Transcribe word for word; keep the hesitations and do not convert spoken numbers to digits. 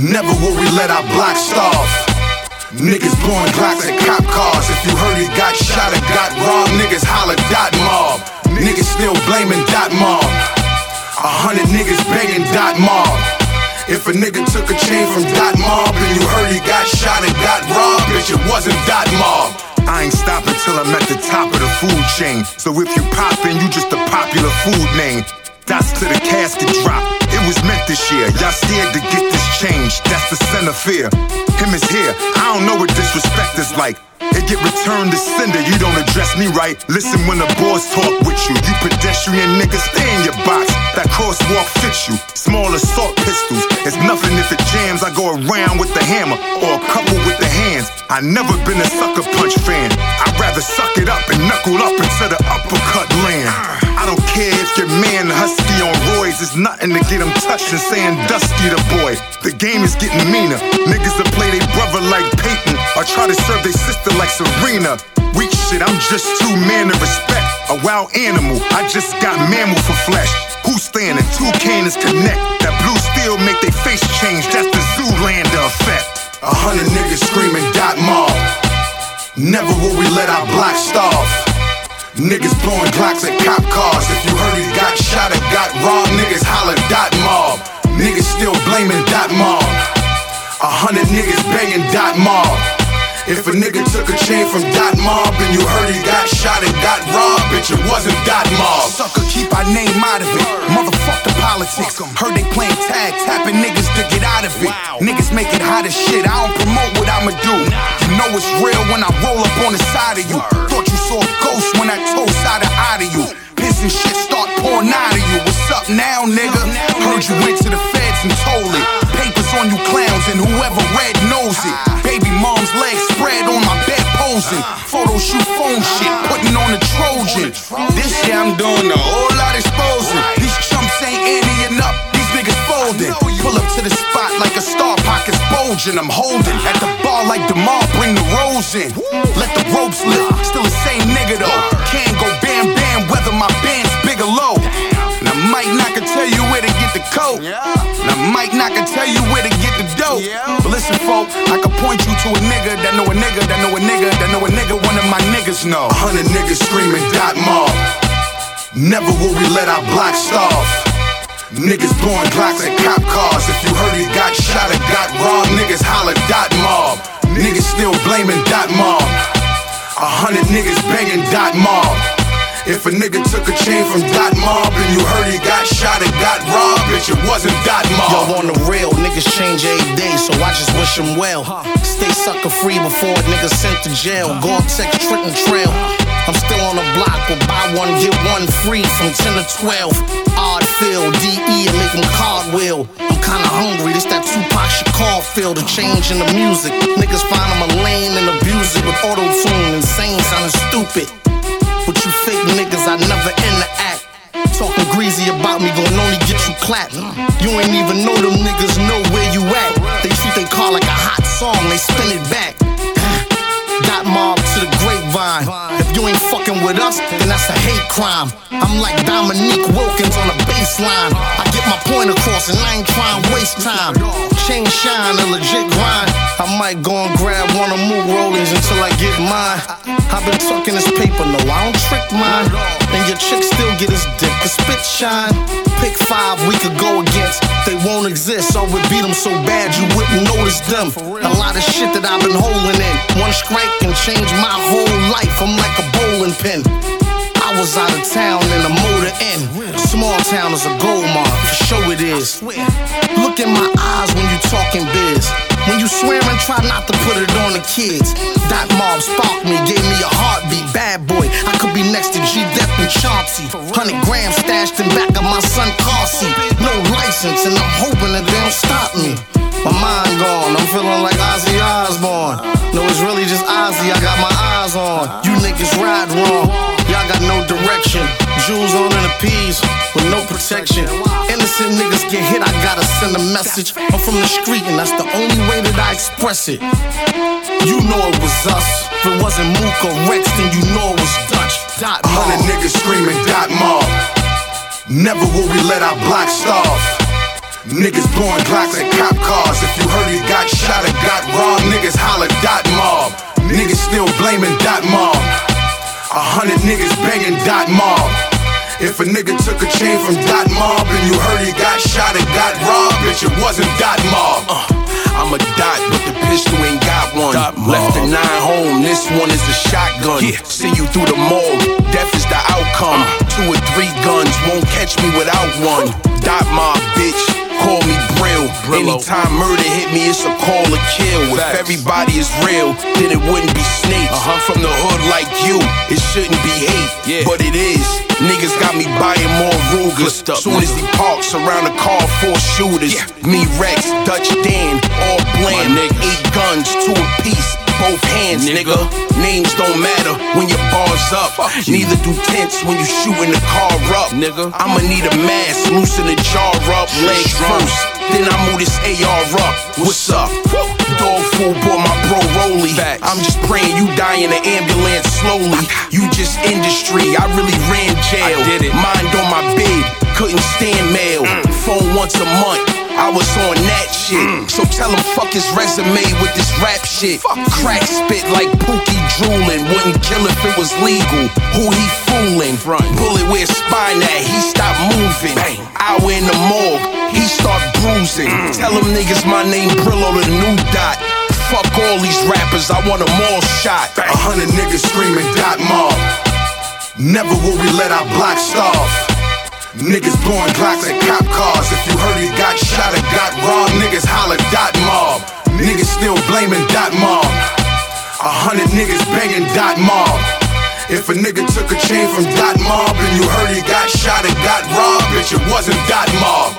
Never will we let our block starve. Niggas blowing Glocks at cop cars. If you heard he got shot or got robbed, niggas holler dot mob. Niggas still blaming dot mob. A hundred niggas begging dot mob. If a nigga took a chain from dot mob and you heard he got shot and got robbed, bitch, it wasn't dot mob. I ain't stopping till I'm at the top of the food chain. So if you poppin', you just a popular food name. Dots to the casket drop. It was meant this year. Y'all scared to get this change. That's the center fear. Him is here. I don't know what disrespect is like. It get returned to sender. You don't address me right. Listen when the boys talk with you. You pedestrian niggas, stay in your box. That crosswalk fits you. Small assault pistols. It's nothing if it jams. I go around with the hammer or a couple with the hands. I never been a sucker punch fan. I'd rather suck it up and knuckle up into the uppercut land. I don't care if your man husky on roids. It's nothing to get him touched and saying Dusty the boy. The game is getting meaner. Niggas that play their brother like Peyton or try to serve their sister like Serena. Weak shit, I'm just too man to respect. A wild animal, I just got mammal for flesh. Who's standing? Two cannons connect. That blue steel make their face change. That's the Zoolander effect. A hundred niggas screaming dot mob. Never will we let our block starve. Niggas blowing Glocks at cop cars. If you heard he got shot or got robbed, niggas holler dot mob. Niggas still blaming dot mob. A hundred niggas begging dot mob. If a nigga took a chain from dot mob and you heard he got shot and got robbed, bitch, it wasn't dot mob. Sucker, keep our name out of it. Motherfuck the politics. Heard they playing tag, tapping niggas to get out of it. Niggas make it hot as shit. I don't promote what I'ma do. You know it's real when I roll up on the side of you. Thought you saw a ghost when I toast out of eye of you. Piss and shit start pouring out of you. What's up now, nigga? Heard you went to the feds and told it. Papers on you clowns and whoever read knows it. Baby mom's legs spread on my bed posing. Photo shoot phone shit, putting on a Trojan. This year I'm doing a whole lot exposing. These chumps ain't anteing up, these niggas folding. Pull up to the spot like a star pockets bulging. I'm holding at the bar like DeMar, bring the rose in. Let the ropes lift, still the same nigga though. Can't go bam bam, whether my band's big or low. And I might not can tell you where to get the coat. And I might not can tell you where to get the dope. But listen, folk, I can point you to a nigga that know a nigga, that know a nigga, that know a nigga one of my niggas know. A hundred niggas screaming dot mob. Never will we let our block starve. Niggas blowing Glocks at cop cars. If you heard he got shot or got robbed, niggas holler dot mob. Niggas still blaming dot mob. A hundred niggas begging dot mob. If a nigga took a chain from dot mob and you heard he got shot and got robbed, bitch, it wasn't dot mob. Yo, on the real, niggas change every day, so I just wish him well. Stay sucker free before niggas sent to jail. Gore-Tex, Trenton Trail. I'm still on the block, but buy one, get one free from ten to twelve. Odd feel, D E and make them cartwheel. I'm kinda hungry, this that Tupac Shakur feel. The change in the music. Niggas find them a lane and abuse it with auto-tune. Insane, sounding stupid. But you fake niggas, I never interact. Talking greasy about me, gon' only get you clapped. You ain't even know them niggas know where you at. They treat they car like a hot song, they spin it back. Dot mob to the grapevine. If you ain't fucking with us, then that's a hate crime. I'm like Dominique Wilkins on the baseline. I get my point across and I ain't trying to waste time. Chain shine, a legit grind. I might go and grab one of Moot Rollings until I get mine. I've been talking this paper, no, I don't trick mine. And your chick still get his dick, the spit shine. Pick five we could go against, they won't exist. I would beat them so bad you wouldn't notice them. A lot of shit that I've been holding in. One strike can change my whole life, I'm like a bowling pin. I was out of town in a motor inn. Small town is a gold mine, for sure it is. Look in my eyes when you talking biz. When you swearing, try not to put it on the kids. Dot mob sparked me, gave me a heartbeat. Bad boy, I could be next to G-Dep and Chauncey. Hundred grams stashed in back of my son car seat. No license, and I'm hoping that they don't stop me. My mind gone, I'm feeling like Ozzy Osbourne. No, it's really just Ozzy, I got my eyes on. You niggas ride wrong, y'all got no direction. Jewels on in the peas with no protection. Innocent niggas get hit, I gotta send a message. I'm from the street and that's the only way that I express it. You know it was us. If it wasn't Mook or Rex, then you know it was Dutch. Dot mob. A hundred niggas screaming dot mob. Never will we let our block starve. Niggas blowing Glocks at cop cars. If you heard he got shot or got robbed, niggas holler dot mob. Niggas still blaming dot mob. A hundred niggas banging dot mob. If a nigga took a chain from dot mob and you heard he got shot and got robbed, bitch, it wasn't dot mob. Uh, I'm a dot, but the pistol ain't got one. Left the nine home, this one is a shotgun. Yeah. See you through the morgue, death is the outcome. Uh. Two or three guns, won't catch me without one. Dot mob, bitch, call me Brill. Brillo. Anytime murder hit me, it's a call to kill. Facts. If everybody is real, then it wouldn't be snakes. Uh-huh. From the hood like you, it shouldn't be hate, yeah. But it is. Niggas got me buying more Rugers. Up, Soon nigga. As he parks around the car, four shooters. Yeah. Me, Rex, Dutch Dan, all bland. Eight guns, two apiece, both hands, nigga. nigga. Names don't matter when your bar's up. You. Neither do tents when you shooting the car up, nigga. I'ma need a mask, loosen the jar up, legs first. Then I move this A R up. What's up? Dog food bought my bro Rolly. Facts. I'm just praying you die in an ambulance slowly. You just industry, I really ran jail. I did it. Mind on my bed, couldn't stand mail. Mm. Phone once a month, I was on that shit. Mm. So tell him fuck his resume with this rap shit. Fuck. Crack spit like Pookie drooling. Wouldn't kill if it was legal. Who he fooling? Front. Bullet where spine at, he stopped moving. Bang. Hour in the morgue, he start bruising. Mm. Tell them niggas my name Brillo, the new dot. Fuck all these rappers, I want them all shot. A hundred niggas screaming dot mob. Never will we let our block starve. Niggas blowing Glocks at cop cars. If you heard he got shot or got robbed, niggas holler dot mob. Niggas still blaming dot mob. A hundred niggas banging dot mob. If a nigga took a chain from dot mob and you heard he got shot and got robbed, bitch, it wasn't dot mob.